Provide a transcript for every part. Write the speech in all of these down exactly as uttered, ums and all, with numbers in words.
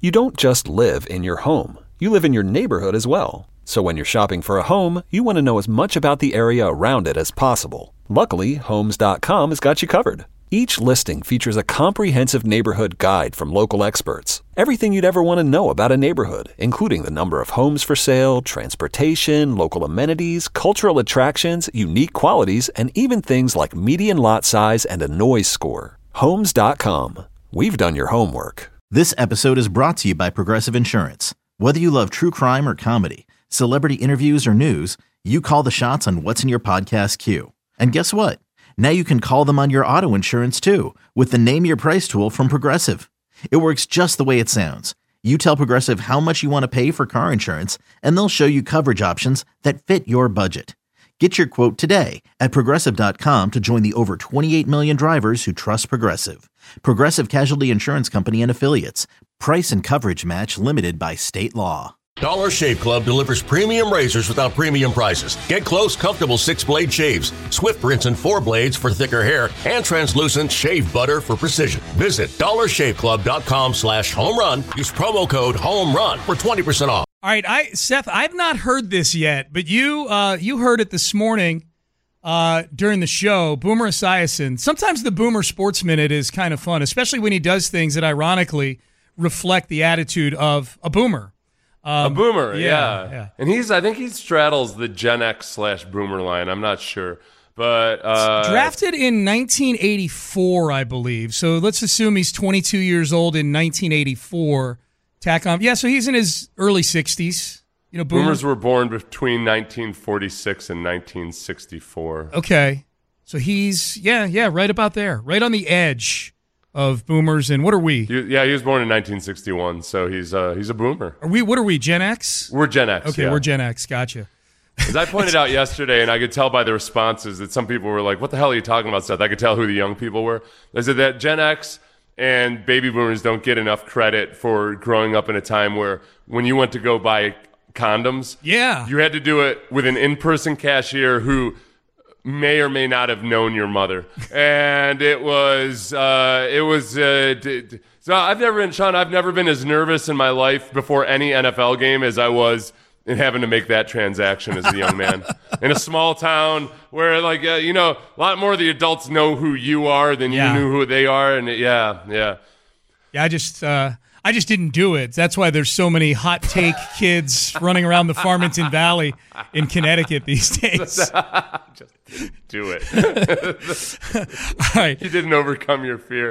You don't just live in your home. You live in your neighborhood as well. So when you're shopping for a home, you want to know as much about the area around it as possible. Luckily, Homes dot com has got you covered. Each listing features a comprehensive neighborhood guide from local experts. Everything you'd ever want to know about a neighborhood, including the number of homes for sale, transportation, local amenities, cultural attractions, unique qualities, and even things like median lot size and a noise score. Homes dot com. We've done your homework. This episode is brought to you by Progressive Insurance. Whether you love true crime or comedy, celebrity interviews or news, you call the shots on what's in your podcast queue. And guess what? Now you can call them on your auto insurance too with the Name Your Price tool from Progressive. It works just the way it sounds. You tell Progressive how much you want to pay for car insurance, and they'll show you coverage options that fit your budget. Get your quote today at Progressive dot com to join the over twenty-eight million drivers who trust Progressive. Progressive Casualty Insurance Company and Affiliates. Price and coverage match limited by state law. Dollar Shave Club delivers premium razors without premium prices. Get close, comfortable six-blade shaves, swift rinse and four blades for thicker hair, and translucent shave butter for precision. Visit dollar shave club dot com slash home run. Use promo code HOMERUN for twenty percent off. All right, I Seth, I've not heard this yet, but you uh, you heard it this morning uh, during the show. Boomer Esiason. Sometimes the Boomer Sports Minute is kind of fun, especially when he does things that ironically reflect the attitude of a boomer. Um, a boomer, yeah, yeah. yeah. And he's, I think he straddles the Gen X slash boomer line. I'm not sure. But uh, drafted in nineteen eighty-four, I believe. So let's assume he's twenty-two years old in nineteen eighty-four. Tack on. Yeah, so he's in his early sixties. You know, boomers, boomers were born between nineteen forty-six and nineteen sixty-four. Okay. So he's, yeah, yeah, right about there. Right on the edge of boomers. And what are we? He, yeah, he was born in nineteen sixty-one, so he's uh, he's a boomer. Are we? What are we, Gen X? We're Gen X, Okay, yeah. we're Gen X. Gotcha. As I pointed out yesterday, and I could tell by the responses that some people were like, what the hell are you talking about, Seth? I could tell who the young people were. I said that Gen X and baby boomers don't get enough credit for growing up in a time where when you went to go buy condoms, yeah, you had to do it with an in-person cashier who may or may not have known your mother. And it was, uh, it was, uh, d- d- so I've never been, Sean, I've never been as nervous in my life before any N F L game as I was in having to make that transaction as a young man in a small town where, like, uh, you know, a lot more of the adults know who you are than yeah. you knew who they are. And it, yeah, yeah. Yeah, I just, uh, I just didn't do it. That's why there's so many hot take kids running around the Farmington Valley in Connecticut these days. Just do it. All right. You didn't overcome your fear.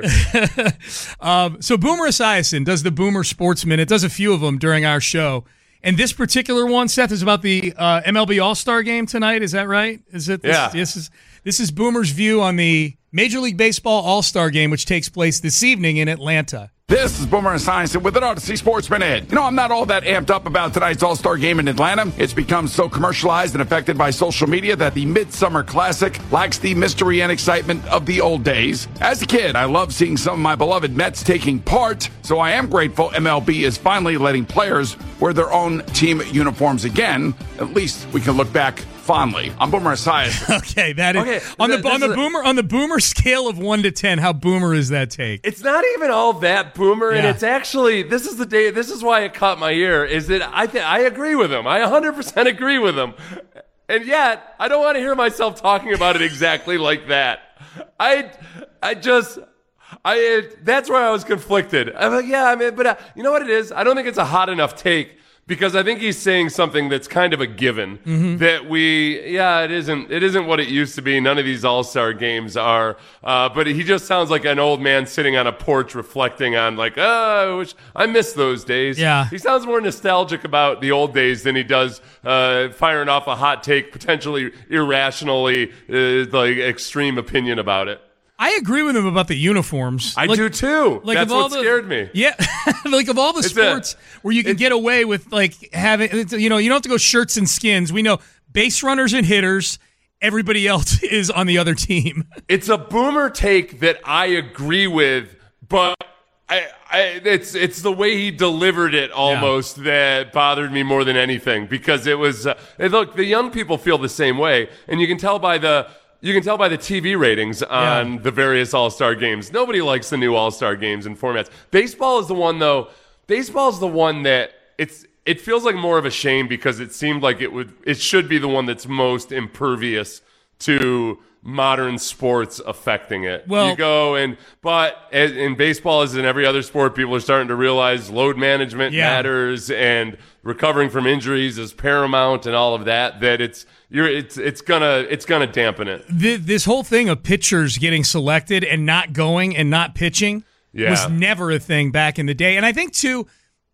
um, so Boomer Esiason does the Boomer Sports Minute, does a few of them during our show. And this particular one, Seth, is about the uh, M L B All-Star Game tonight. Is that right? Is it? This, yeah. This is, this is Boomer's view on the Major League Baseball All-Star Game, which takes place this evening in Atlanta. This is Boomer Esiason with an Odyssey Sports Minute. You know, I'm not all that amped up about tonight's All-Star Game in Atlanta. It's become so commercialized and affected by social media that the Midsummer Classic lacks the mystery and excitement of the old days. As a kid, I loved seeing some of my beloved Mets taking part, so I am grateful M L B is finally letting players wear their own team uniforms again. At least we can look back fondly. I'm Boomer Esiason. Okay, that is okay, on the th- on the is boomer on the boomer scale of one to ten. How boomer is that take? It's not even all that boomer, Yeah. and it's actually this is the day. This is why it caught my ear. Is that I th- I agree with him. I one hundred percent agree with him, and yet I don't want to hear myself talking about it exactly like that. I I just. I it, that's where I was conflicted. I'm like, yeah, I mean, but uh, you know what it is? I don't think it's a hot enough take because I think he's saying something that's kind of a given mm-hmm. that we, yeah, it isn't, it isn't what it used to be. None of these All-Star games are, uh, but he just sounds like an old man sitting on a porch reflecting on like, oh, I wish I miss those days. Yeah. He sounds more nostalgic about the old days than he does uh, firing off a hot take, potentially irrationally, uh, like extreme opinion about it. I agree with him about the uniforms. I like, do too. Like That's of all what the, scared me. Yeah, like of all the It's sports a, where you can get away with like having, it's, you know, you don't have to go shirts and skins. We know base runners and hitters. Everybody else is on the other team. It's a boomer take that I agree with, but I, I, it's it's the way he delivered it almost yeah. that bothered me more than anything because it was. Uh, look, the young people feel the same way, and you can tell by the. You can tell by the T V ratings on yeah. the various All-Star games. Nobody likes the new All-Star games and formats. Baseball is the one, though, baseball's the one that it's it feels like more of a shame because it seemed like it would it should be the one that's most impervious to modern sports affecting it. Well, you go and but in baseball, as in every other sport, people are starting to realize load management yeah. matters and recovering from injuries is paramount and all of that. That it's you're it's it's gonna it's gonna dampen it. The, this whole thing of pitchers getting selected and not going and not pitching yeah. was never a thing back in the day. And I think too,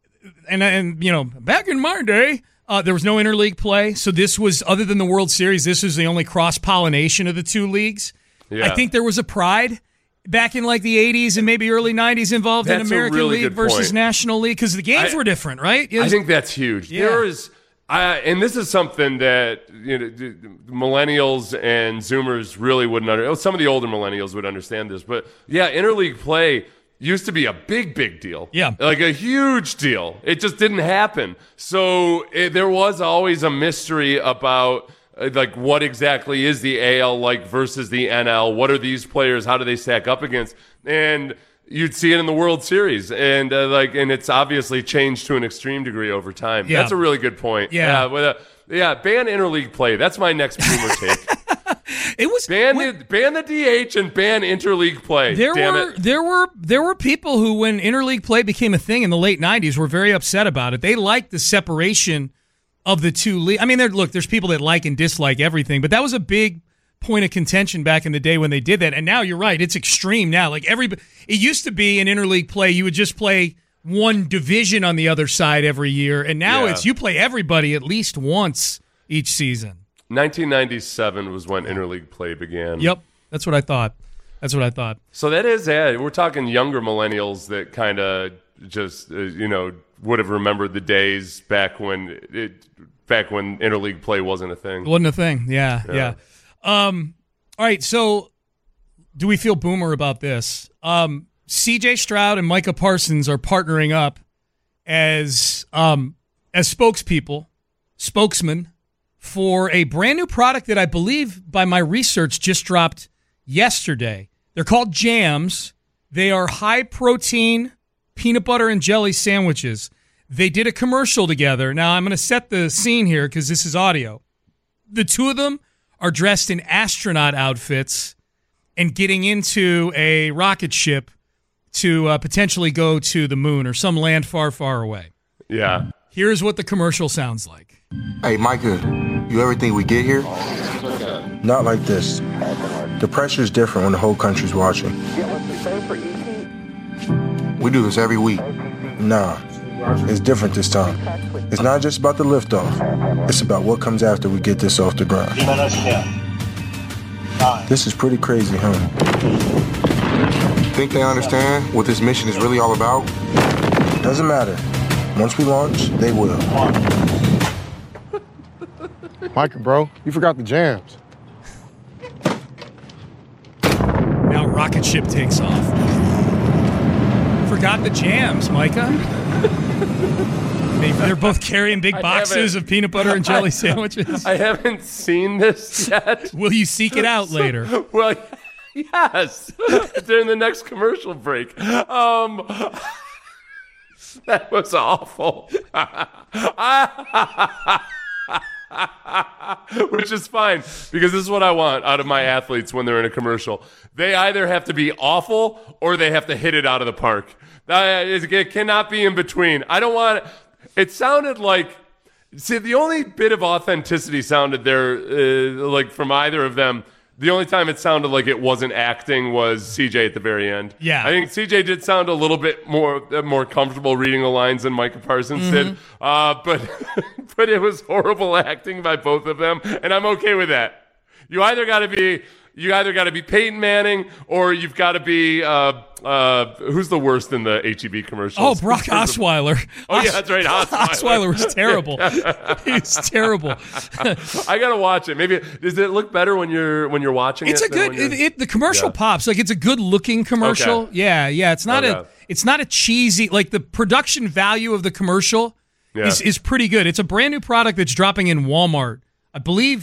and and you know, back in my day. Uh, there was no interleague play, so this was, other than the World Series, this was the only cross-pollination of the two leagues. Yeah. I think there was a pride back in like the eighties and maybe early nineties involved That's in American a really League good versus point. National League because the games I, were different, right? Was, I think that's huge. Yeah. There is, I, and this is something that you know, millennials and Zoomers really wouldn't understand. Some of the older millennials would understand this, but yeah, interleague play used to be a big, big deal. Yeah. Like a huge deal. It just didn't happen. So it, there was always a mystery about uh, like what exactly is the A L like versus the N L? What are these players? How do they stack up against? And you'd see it in the World Series. And uh, like, and it's obviously changed to an extreme degree over time. Yeah. That's a really good point. Yeah. Yeah. With a, yeah. Ban interleague play. That's my next boomer take. It was ban when, the ban the D H and ban interleague play. There Damn were it. there were there were people who, when interleague play became a thing in the late nineties, were very upset about it. They liked the separation of the two leagues. I mean, there, look, there's people that like and dislike everything, but that was a big point of contention back in the day when they did that. And now you're right; it's extreme now. Like every, it used to be in interleague play, you would just play one division on the other side every year, and now Yeah. it's you play everybody at least once each season. nineteen ninety-seven was when interleague play began. Yep, that's what I thought. That's what I thought. So that is it. We're talking younger millennials that kind of just uh, you know would have remembered the days back when it back when interleague play wasn't a thing. It wasn't a thing. Yeah, yeah. Yeah. Um, all right, so do we feel boomer about this? Um, C J Stroud and Micah Parsons are partnering up as um, as spokespeople, spokesmen, for a brand new product that I believe, by my research, just dropped yesterday. They're called Jams. They are high-protein peanut butter and jelly sandwiches. They did a commercial together. Now, I'm going to set the scene here because this is audio. The two of them are dressed in astronaut outfits and getting into a rocket ship to uh, potentially go to the moon or some land far, far away. Yeah. Here's what the commercial sounds like. Hey, Micah, you ever think we get here? Not like this. The pressure is different when the whole country's watching. We do this every week. Nah, it's different this time. It's not just about the liftoff. It's about what comes after we get this off the ground. This is pretty crazy, huh? Think they understand what this mission is really all about? Doesn't matter. Once we launch, they will. Micah, bro, you forgot the jams. Now rocket ship takes off. Forgot the jams, Micah. they, they're both carrying big boxes of peanut butter and jelly sandwiches. I haven't seen this yet. Will you seek it out later? Well, yes, during the next commercial break. Um, that was awful. Which is fine, because this is what I want out of my athletes when they're in a commercial. They either have to be awful or they have to hit it out of the park. Uh, it cannot be in between. I don't want – it sounded like – see, the only bit of authenticity sounded there, uh, like from either of them, the only time it sounded like it wasn't acting was C J at the very end. Yeah. I think C J did sound a little bit more uh, more comfortable reading the lines than Micah Parsons Mm-hmm. did. Uh, but but it was horrible acting by both of them, and I'm okay with that. You either got to be you either got to be Peyton Manning or you've got to be uh, uh, who's the worst in the H E B commercials? Oh, Brock Osweiler. Oh yeah, that's right. Osweiler, Osweiler was terrible. He was terrible. I gotta watch it. Maybe does it look better when you're when you're watching It's it? a good. It, it, the commercial Yeah. pops like it's a good looking commercial. Okay. Yeah, yeah. It's not a. Okay. It's not a cheesy. Like the production value of the commercial Yeah. is is pretty good. It's a brand new product that's dropping in Walmart. I believe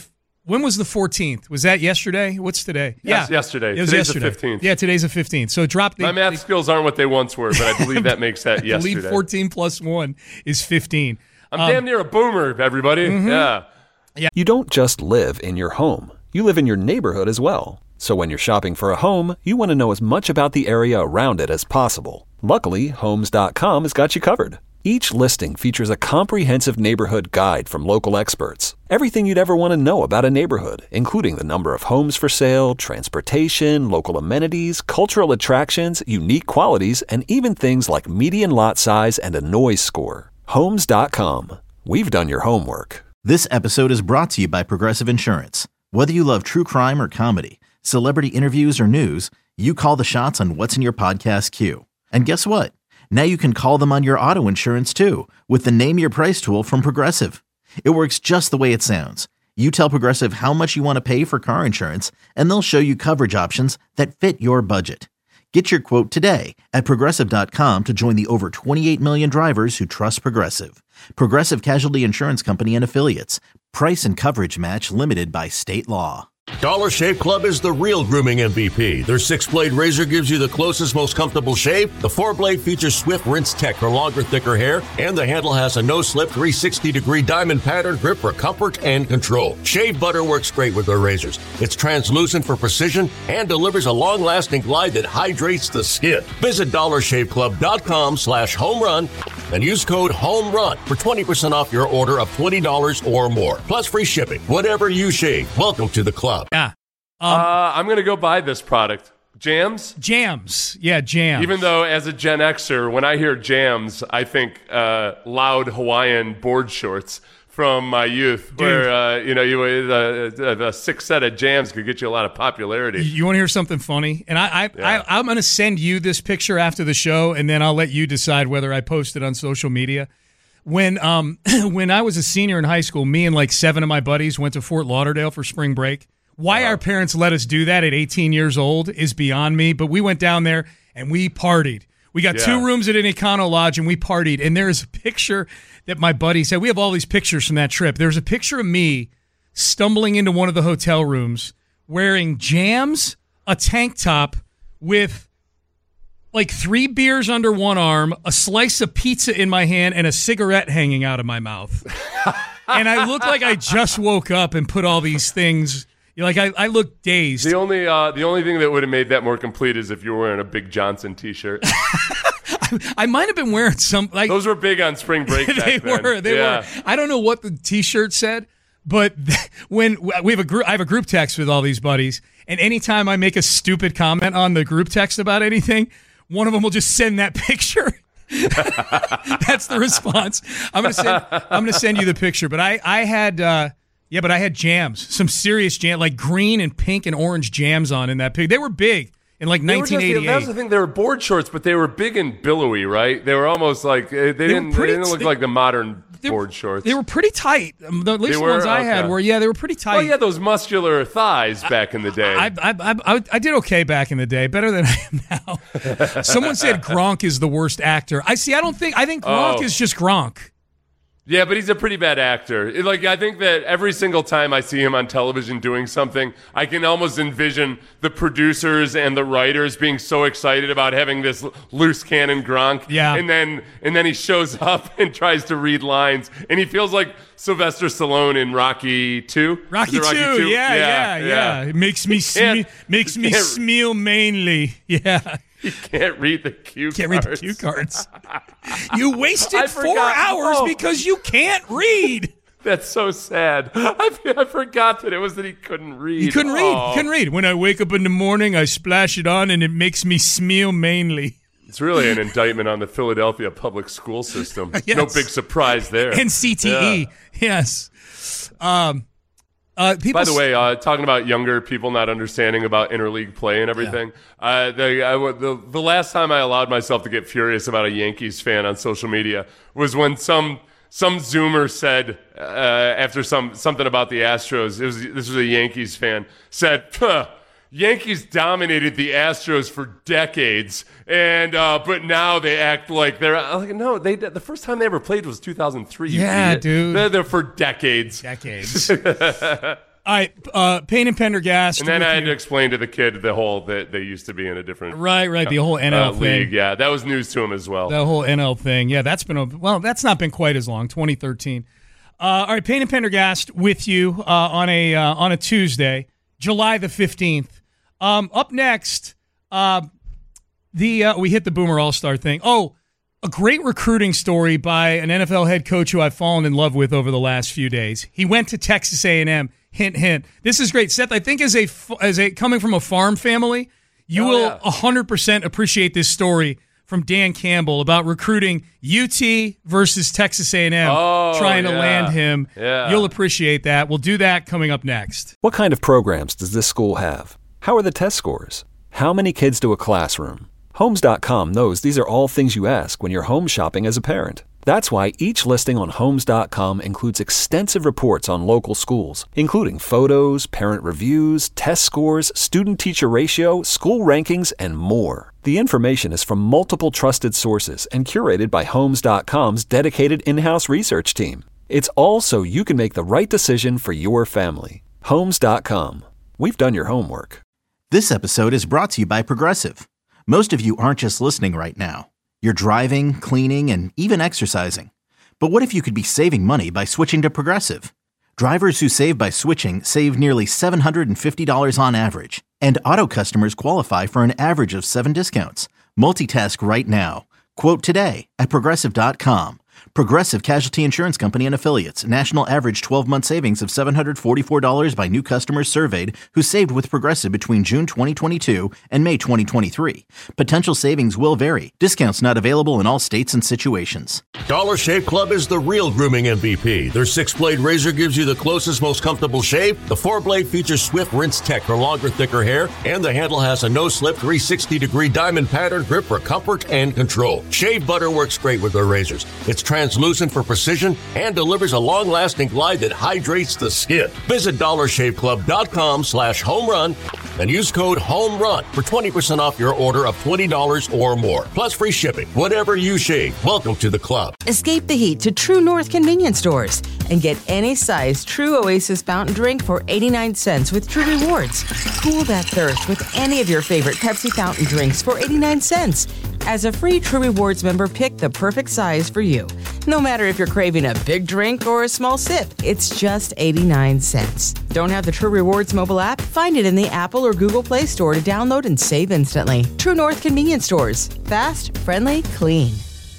When was the fourteenth? Was that yesterday? What's today? Yes, yeah, yesterday. It was Today's yesterday. the fifteenth. Yeah, today's the fifteenth. So drop the. My math the, skills aren't what they once were, but I believe that makes that I yesterday. believe fourteen plus one is fifteen. I'm um, damn near a boomer, everybody. Mm-hmm. Yeah. You don't just live in your home. You live in your neighborhood as well. So when you're shopping for a home, you want to know as much about the area around it as possible. Luckily, Homes dot com has got you covered. Each listing features a comprehensive neighborhood guide from local experts. Everything you'd ever want to know about a neighborhood, including the number of homes for sale, transportation, local amenities, cultural attractions, unique qualities, and even things like median lot size and a noise score. Homes dot com. We've done your homework. This episode is brought to you by Progressive Insurance. Whether you love true crime or comedy, celebrity interviews or news, you call the shots on what's in your podcast queue. And guess what? Now you can call them on your auto insurance too with the Name Your Price tool from Progressive. It works just the way it sounds. You tell Progressive how much you want to pay for car insurance, and they'll show you coverage options that fit your budget. Get your quote today at Progressive dot com to join the over twenty-eight million drivers who trust Progressive. Progressive Casualty Insurance Company and Affiliates. Price and coverage match limited by state law. Dollar Shave Club is the real grooming M V P. Their six-blade razor gives you the closest, most comfortable shave. The four-blade features Swift Rinse Tech for longer, thicker hair. And the handle has a no-slip three hundred sixty degree diamond pattern grip for comfort and control. Shave butter works great with their razors. It's translucent for precision and delivers a long-lasting glide that hydrates the skin. Visit dollar shave club dot com slash home run and use code HOMERUN for twenty percent off your order of twenty dollars or more. Plus free shipping. Whatever you shave, welcome to the club. Yeah. Um, uh, I'm going to go buy this product. Jams? Jams. Yeah, jams. Even though as a Gen Xer, when I hear jams, I think uh, loud Hawaiian board shorts from my youth. Dude. Where, uh, you know, you uh, a six set of jams could get you a lot of popularity. You want to hear something funny? And I, I, Yeah. I I'm going to send you this picture after the show, and then I'll let you decide whether I post it on social media. When um when I was a senior in high school, me and like seven of my buddies went to Fort Lauderdale for spring break. Why our parents let us do that at eighteen years old is beyond me, but we went down there and we partied. We got Yeah. two rooms at an Econo Lodge and we partied. And there's a picture that my buddy said. We have all these pictures from that trip. There's a picture of me stumbling into one of the hotel rooms wearing jams, a tank top with like three beers under one arm, a slice of pizza in my hand, and a cigarette hanging out of my mouth. And I look like I just woke up and put all these things. You're like I, I look dazed. The only uh, the only thing that would have made that more complete is if you were wearing a Big Johnson T-shirt. I, I might have been wearing some. Like Those were big on spring break. Back they then. were. They yeah. were. I don't know what the T-shirt said, but when we have a group, I have a group text with all these buddies, and anytime I make a stupid comment on the group text about anything, one of them will just send that picture. That's the response. I'm gonna send. I'm gonna send you the picture. But I, I had. Uh, Yeah, but I had jams, some serious jam, like green and pink and orange jams on in that pig. They were big in like They were just- nineteen eighty-eight. That was the thing. They were board shorts, but they were big and billowy, right? They were almost like they, didn't. pretty They didn't look t- like the modern They- board shorts. They were pretty tight. Um, The, at least They the were? ones I had Okay. were, yeah, they were pretty tight. Well, yeah, those muscular thighs back in the day. I, I, I, I, I did okay back in the day, better than I am now. Someone said Gronk is the worst actor. I see. I don't think. I think Gronk Oh. is just Gronk. Yeah, but he's a pretty bad actor. It- like I think that every single time I see him on television doing something, I can almost envision the producers and the writers being so excited about having this l- loose cannon Gronk. Yeah. And then and then he shows up and tries to read lines, and he feels like Sylvester Stallone in Rocky two. Rocky, Is it two, two? Yeah, yeah, yeah, It makes me can't- sme- makes me can't- smell mainly. Yeah. He can't read the cue Can't read cards. the cue cards. You wasted I four forgot. hours Oh. because you can't read. That's so sad. I, I forgot that it was that he couldn't read. You couldn't read. Oh. Couldn't read. When I wake up in the morning, I splash it on, and it makes me smell mainly. It's really an indictment on the Philadelphia public school system. Yes. No big surprise there. And C T E, Yeah. yes. Um, uh, people By the s- way, uh, talking about younger people not understanding about interleague play and everything, uh, the, I, the the last time I allowed myself to get furious about a Yankees fan on social media was when some some Zoomer said uh, after some something about the Astros. It was this was a Yankees fan said. Huh, Yankees dominated the Astros for decades, and uh, but now they act like they're I'm like no. They the first time they ever played was two thousand three. you Yeah, idiot. dude. They're there for decades. decades. All right, uh, Payne and Pendergast. And then I had you. to explain to the kid the whole that they used to be in a different right, right, the whole N L uh, thing. league. Yeah, that was news to him as well. The whole N L thing. Yeah, that's been a well. That's not been quite as long. twenty thirteen. Uh, all right, Payne and Pendergast with you uh, on a uh, on a Tuesday, July the fifteenth. Um, up next, uh, the uh, we hit the Boomer All-Star thing. Oh, a great recruiting story by an N F L head coach who I've fallen in love with over the last few days. He went to Texas A and M. Hint, hint. This is great, Seth. I think as a as a coming from a farm family, you oh, will yeah. one hundred percent appreciate this story from Dan Campbell about recruiting U T versus Texas A and M, oh, trying yeah. to land him. Yeah. You'll appreciate that. We'll do that coming up next. What kind of programs does this school have? How are the test scores? How many kids do a classroom? Homes dot com knows these are all things you ask when you're home shopping as a parent. That's why each listing on Homes dot com includes extensive reports on local schools, including photos, parent reviews, test scores, student-teacher ratio, school rankings, and more. The information is from multiple trusted sources and curated by Homes dot com's dedicated in-house research team. It's all so you can make the right decision for your family. Homes dot com. We've done your homework. This episode is brought to you by Progressive. Most of you aren't just listening right now. You're driving, cleaning, and even exercising. But what if you could be saving money by switching to Progressive? Drivers who save by switching save nearly seven hundred fifty dollars on average. And auto customers qualify for an average of seven discounts. Multitask right now. Quote today at Progressive dot com. Progressive Casualty Insurance Company and Affiliates. National average twelve-month savings of seven hundred forty-four dollars by new customers surveyed who saved with Progressive between June twenty twenty-two and May twenty twenty-three. Potential savings will vary. Discounts not available in all states and situations. Dollar Shave Club is the real grooming M V P. Their six-blade razor gives you the closest, most comfortable shave. The four-blade features swift rinse tech for longer, thicker hair. And the handle has a no-slip three hundred sixty degree diamond pattern grip for comfort and control. Shave butter works great with their razors. It's translucent for precision and delivers a long-lasting glide that hydrates the skin. Visit dollar shave club dot com slash home run and use code HOMERUN for twenty percent off your order of twenty dollars or more. Plus free shipping. Whatever you shave, welcome to the club. Escape the heat to True North convenience stores and get any size True Oasis fountain drink for eighty-nine cents with True Rewards. Cool that thirst with any of your favorite Pepsi fountain drinks for eighty-nine cents. As a free True Rewards member, pick the perfect size for you. No matter if you're craving a big drink or a small sip, it's just eighty-nine cents. Don't have the True Rewards mobile app? Find it in the Apple or Google Play Store to download and save instantly. True North convenience stores. Fast, friendly, clean.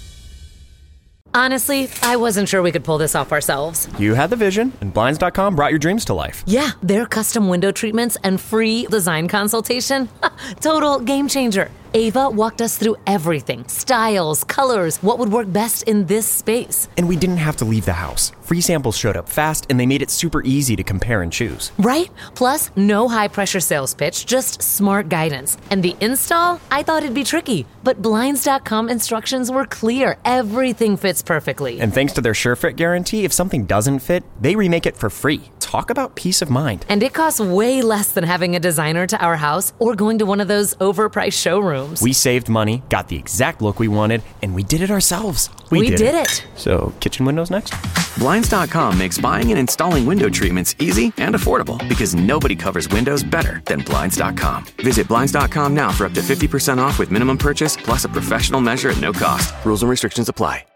Honestly, I wasn't sure we could pull this off ourselves. You had the vision, and Blinds dot com brought your dreams to life. Yeah, their custom window treatments and free design consultation. Total game changer. Ava walked us through everything. Styles, colors, what would work best in this space. And we didn't have to leave the house. Free samples showed up fast, and they made it super easy to compare and choose. Right? Plus, no high-pressure sales pitch, just smart guidance. And the install? I thought it'd be tricky, but Blinds dot com instructions were clear. Everything fits perfectly. And thanks to their SureFit guarantee, if something doesn't fit, they remake it for free. Talk about peace of mind. And it costs way less than having a designer to our house or going to one of those overpriced showrooms. We saved money, got the exact look we wanted, and we did it ourselves. We, we did, did it. it. So, kitchen windows next? Blinds dot com makes buying and installing window treatments easy and affordable because nobody covers windows better than Blinds dot com. Visit Blinds dot com now for up to fifty percent off with minimum purchase plus a professional measure at no cost. Rules and restrictions apply.